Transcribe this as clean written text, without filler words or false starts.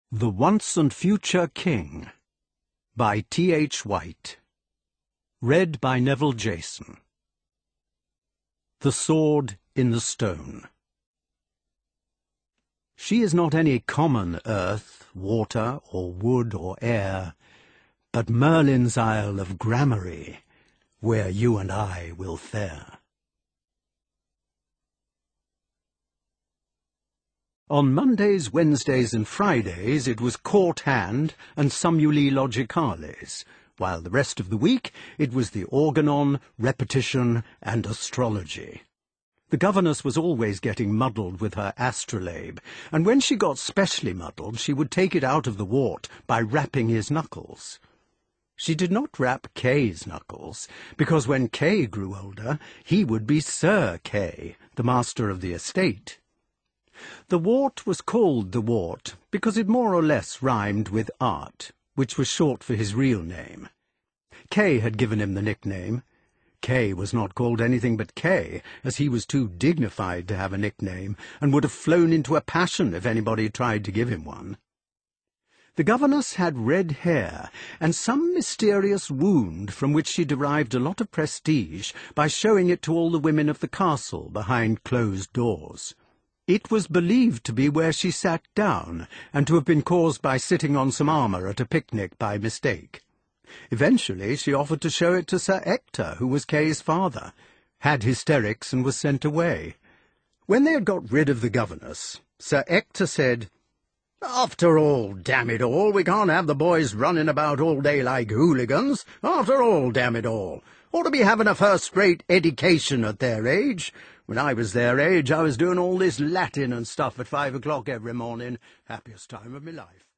The Once and Future King by T.H. White. Read by Neville Jason. The Sword in the Stone. She is not any common earth, water, or wood, or air, but Merlin's Isle of Gramarye, where you and I will fare. On Mondays, Wednesdays, and Fridays it was Court Hand and Sumuli Logicales, while the rest of the week it was the Organon, Repetition, and Astrology. The governess was always getting muddled with her astrolabe, and when she got specially muddled she would take it out of the wart by rapping his knuckles. She did not rap Kay's knuckles, because when Kay grew older he would be Sir Kay, the master of the estate. The wart was called the wart because it more or less rhymed with art, which was short for his real name. Kay had given him the nickname. Kay was not called anything but Kay, as he was too dignified to have a nickname, and would have flown into a passion if anybody tried to give him one. The governess had red hair, and some mysterious wound from which she derived a lot of prestige by showing it to all the women of the castle behind closed doors. It was believed to be where she sat down, and to have been caused by sitting on some armour at a picnic by mistake. Eventually she offered to show it to Sir Ector, who was Kay's father, had hysterics, and was sent away. When they had got rid of the governess, Sir Ector said, "After all, damn it all, we can't have the boys running about all day like hooligans. After all, damn it all, ought to be having a first-rate education at their age. When I was their age, I was doing all this Latin and stuff at 5 o'clock every morning. Happiest time of my life."